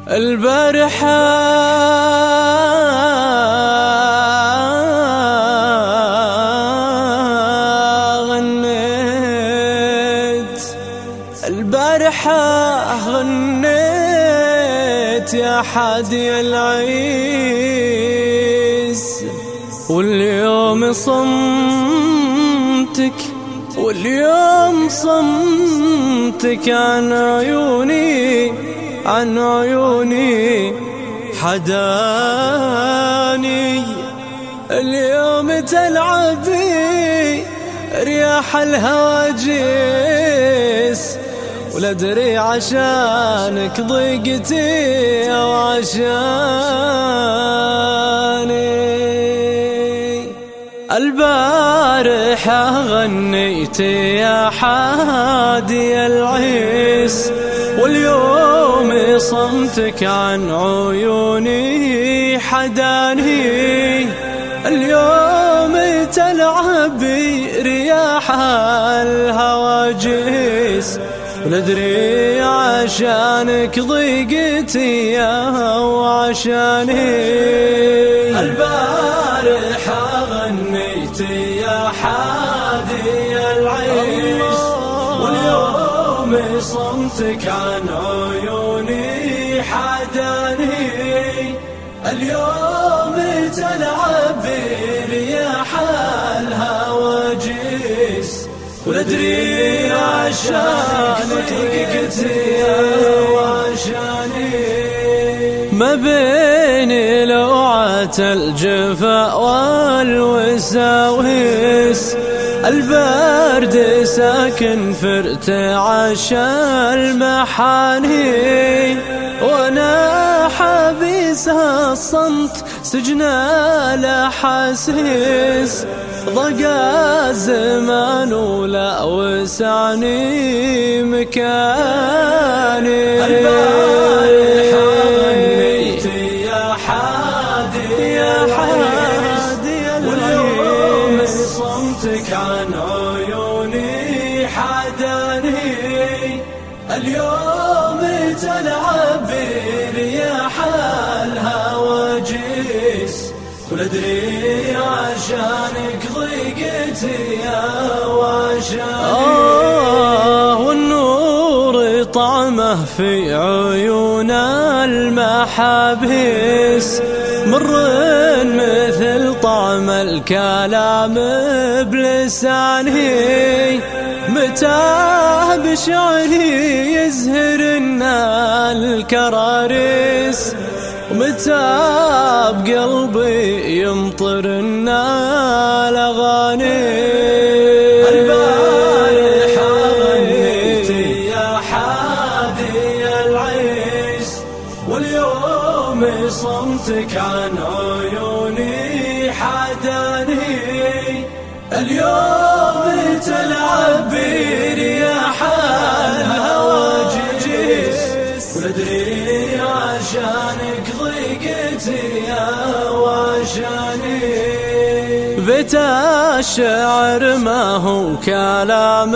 البارحة غنيت يا حادي العيس، واليوم صمتك عن عيوني حداني. اليوم تلعبي رياح الهواجس، ولا ادري عشانك ضيقتي او عشاني. البارحة غنيتي يا حادي العيس، واليوم صمتك عن عيوني حداني. اليوم تلعبي رياح الهواجس، ولا ادري عشانك ضيقتي او عشاني. البارحة غنيتي يا حادي العيس، واليوم صمتك عن عيوني حداني. اليوم تلعب برياح الهواجس، ولا ادري عشانك ضيقتي او عشاني. ما بين لوعة الجفا والوساوس، البرد ساكن في ارتعاش المحاني، وانا حبيس الصمت سجن الاحاسيس. ضاق الزمان ولا وسعني مكاني. البارحة غنيتي يا حادي واليوم صمتك عن عيوني حداني. اليوم تلعب برياح الهواجس، ولا ادري عشانك ضيقتي او عشاني. والنور طعمه في عيون المحابس، مر مثل طعم الكلام بلساني. متاه بشعري يزهرن الكراريس، ومتى بقلبي يمطرن الأغاني. البارحة غنيتي يا حادي العيس، واليوم صمتك عن عيوني حداني. اليوم تلعب برياح الهواجس، ولا ادري عشانك ضيقتي او عشاني. بيت الشعر ما هو كلام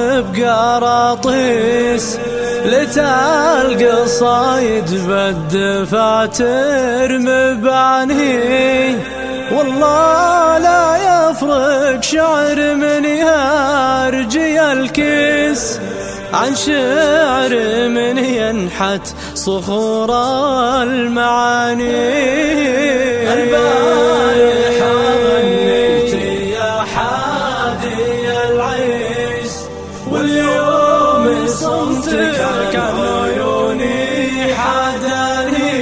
بقراطيس، لتلقى صايد بالدفاتر مباني. والله لا يفرق شعر من يرجي الكيس عن شعر من ينحت صخور المعاني. البارحة غنيتي يا حادي العيس، واليوم صمتك عن عيوني حداني.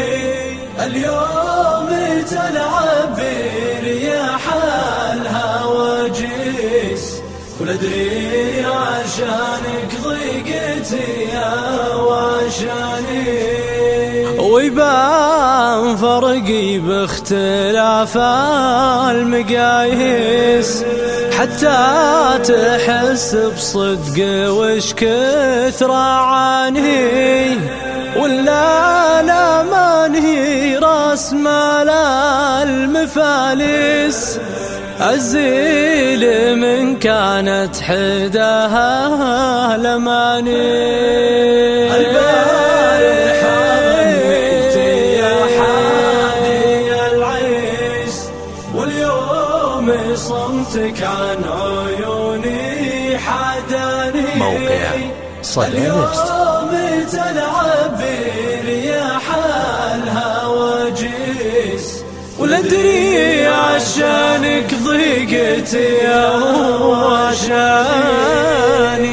اليوم تلعب برياح الهواجس، ولا ادري عشانك ضيقتي او عشاني. ويبان فرقي باختلاف المقاييس، حتى تحس بصدق وش كثر عاني. ولا لا ماني راس مال المفاليس، الزيل من كانت حداها لماني. البارحة واليوم صمتك عن عيوني حداني. موقع صدى نفس. اليوم تلعب برياح الهواجس، ولا ادري عشانك ضيقتي او عشاني.